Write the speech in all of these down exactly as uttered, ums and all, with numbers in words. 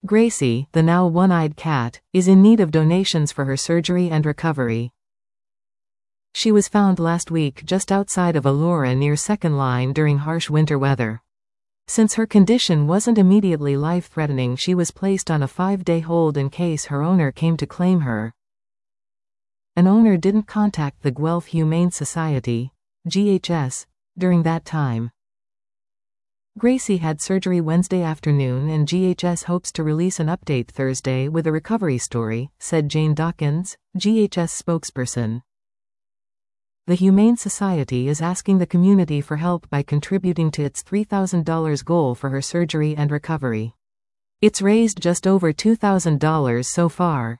Gracie, the now one-eyed cat, is in need of donations for her surgery and recovery. She was found last week just outside of Elora near Second Line during harsh winter weather. Since her condition wasn't immediately life-threatening, she was placed on a five-day hold in case her owner came to claim her. An owner didn't contact the Guelph Humane Society, G H S, during that time. Gracie had surgery Wednesday afternoon and G H S hopes to release an update Thursday with a recovery story, said Jane Dawkins, G H S spokesperson. The Humane Society is asking the community for help by contributing to its three thousand dollars goal for her surgery and recovery. It's raised just over two thousand dollars so far.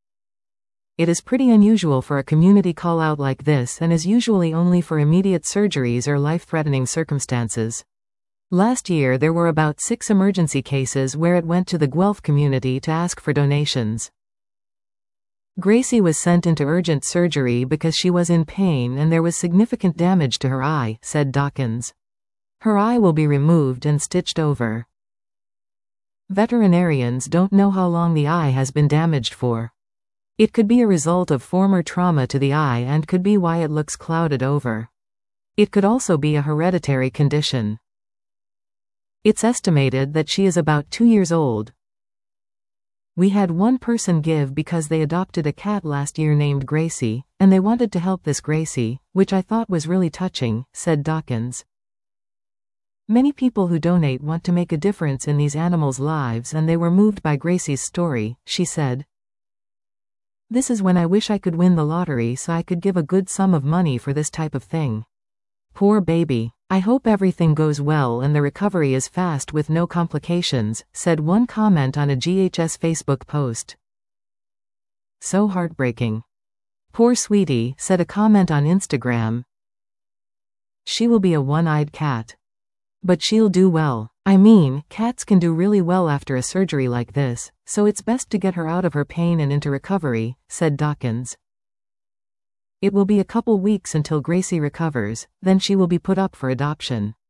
It is pretty unusual for a community call-out like this and is usually only for immediate surgeries or life-threatening circumstances. Last year there were about six emergency cases where it went to the Guelph community to ask for donations. Gracie was sent into urgent surgery because she was in pain and there was significant damage to her eye, said Dawkins. Her eye will be removed and stitched over. Veterinarians don't know how long the eye has been damaged for. It could be a result of former trauma to the eye and could be why it looks clouded over. It could also be a hereditary condition. It's estimated that she is about two years old. We had one person give because they adopted a cat last year named Gracie, and they wanted to help this Gracie, which I thought was really touching, said Dawkins. Many people who donate want to make a difference in these animals' lives and they were moved by Gracie's story, she said. This is when I wish I could win the lottery so I could give a good sum of money for this type of thing. Poor baby. I hope everything goes well and the recovery is fast with no complications, said one comment on a G H S Facebook post. So heartbreaking. Poor sweetie, said a comment on Instagram. She will be a one-eyed cat. But she'll do well. I mean, cats can do really well after a surgery like this, so it's best to get her out of her pain and into recovery, said Dawkins. It will be a couple weeks until Gracie recovers, then she will be put up for adoption.